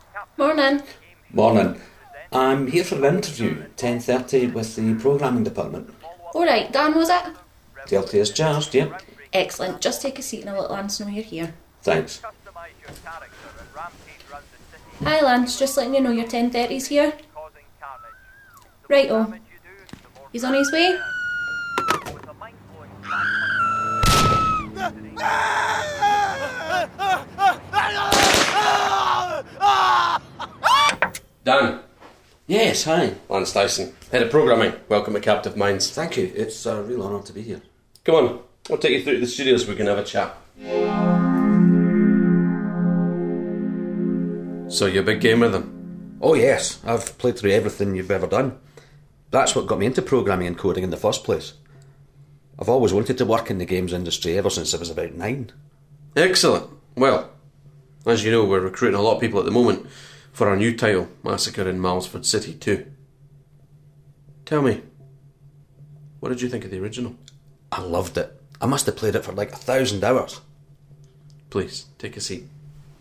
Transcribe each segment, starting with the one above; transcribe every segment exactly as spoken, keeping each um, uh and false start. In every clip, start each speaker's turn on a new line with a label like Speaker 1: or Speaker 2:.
Speaker 1: Morning.
Speaker 2: Morning. I'm here for an interview, ten thirty, with the programming department.
Speaker 1: Alright, Dan, was it?
Speaker 2: Guilty as charged, yep.
Speaker 1: Excellent. Just take a seat and I'll let Lance know you're here.
Speaker 2: Thanks.
Speaker 1: Hi, Lance. Just letting you know your ten thirty's here. Right-o. He's on his way?
Speaker 3: Dan.
Speaker 2: Yes, hi.
Speaker 3: Lance Dyson, Head of Programming. Welcome to Captive Minds.
Speaker 2: Thank you. It's a real honour to be here.
Speaker 3: Come on, I'll take you through to the studios so we can have a chat. So you're a big gamer then?
Speaker 2: Oh yes, I've played through everything you've ever done. That's what got me into programming and coding in the first place. I've always wanted to work in the games industry ever since I was about nine.
Speaker 3: Excellent. Well, as you know, we're recruiting a lot of people at the moment for our new title, Massacre in Malmesford City two. Tell me, what did you think of the original?
Speaker 2: I loved it. I must have played it for like a thousand hours.
Speaker 3: Please, take a seat.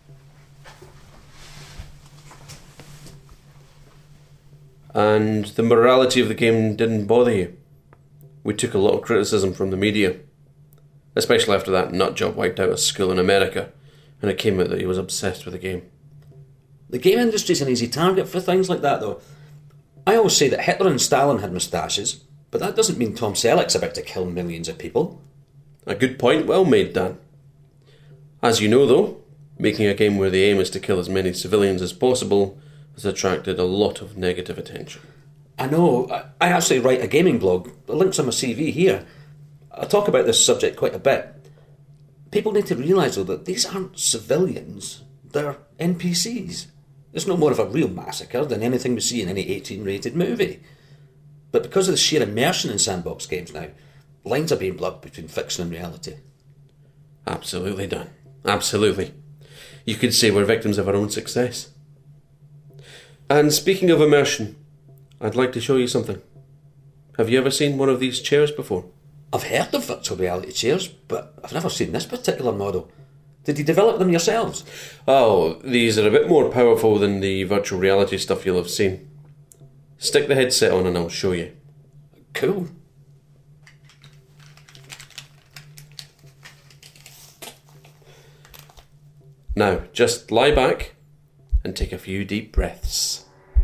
Speaker 3: And the morality of the game didn't bother you? We took a lot of criticism from the media, especially after that nut job wiped out a school in America, and it came out that he was obsessed with the game.
Speaker 2: The game industry's an easy target for things like that, though. I always say that Hitler and Stalin had moustaches, but that doesn't mean Tom Selleck's about to kill millions of people.
Speaker 3: A good point, well made, Dan. As you know, though, making a game where the aim is to kill as many civilians as possible has attracted a lot of negative attention.
Speaker 2: I know. I actually write a gaming blog. The link's on my C V here. I talk about this subject quite a bit. People need to realise, though, that these aren't civilians. They're N P Cs. It's no more of a real massacre than anything we see in any eighteen-rated movie. But because of the sheer immersion in sandbox games now, lines are being blurred between fiction and reality.
Speaker 3: Absolutely, Dan. Absolutely. You could say we're victims of our own success. And speaking of immersion, I'd like to show you something. Have you ever seen one of these chairs before?
Speaker 2: I've heard of virtual reality chairs, but I've never seen this particular model. Did you develop them yourselves?
Speaker 3: Oh, these are a bit more powerful than the virtual reality stuff you'll have seen. Stick the headset on and I'll show you.
Speaker 2: Cool.
Speaker 3: Now, just lie back and take a few deep breaths.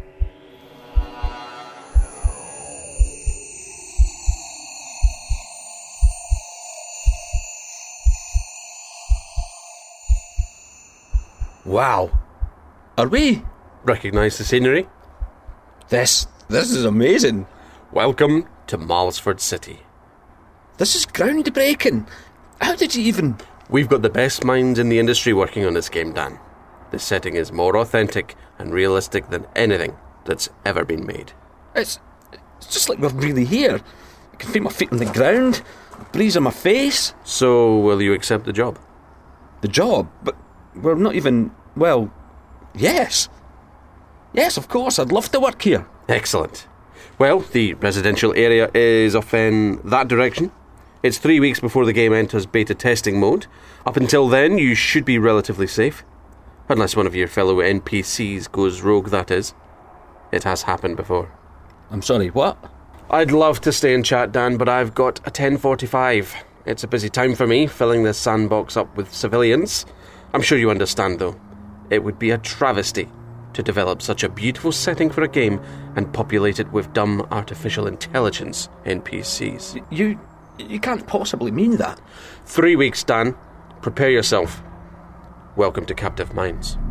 Speaker 2: Wow. Are we?
Speaker 3: Recognise the scenery?
Speaker 2: This, this is amazing.
Speaker 3: Welcome to Malmesford City.
Speaker 2: This is groundbreaking. How did you even...
Speaker 3: We've got the best minds in the industry working on this game, Dan. The setting is more authentic and realistic than anything that's ever been made.
Speaker 2: It's, it's just like we're really here. I can feel my feet on the ground, breeze on my face.
Speaker 3: So, will you accept the job?
Speaker 2: The job? But we're not even... Well, yes. Yes, of course, I'd love to work here.
Speaker 3: Excellent. Well, the residential area is off in that direction. It's three weeks before the game enters beta testing mode. Up until then, you should be relatively safe. Unless one of your fellow N P Cs goes rogue, that is. It has happened before.
Speaker 2: I'm sorry, what?
Speaker 3: I'd love to stay and chat, Dan, but I've got a ten forty-five. It's a busy time for me, filling this sandbox up with civilians. I'm sure you understand, though. It would be a travesty to develop such a beautiful setting for a game and populate it with dumb artificial intelligence N P Cs.
Speaker 2: You... you can't possibly mean that.
Speaker 3: Three weeks, Dan. Prepare yourself. Welcome to Captive Minds.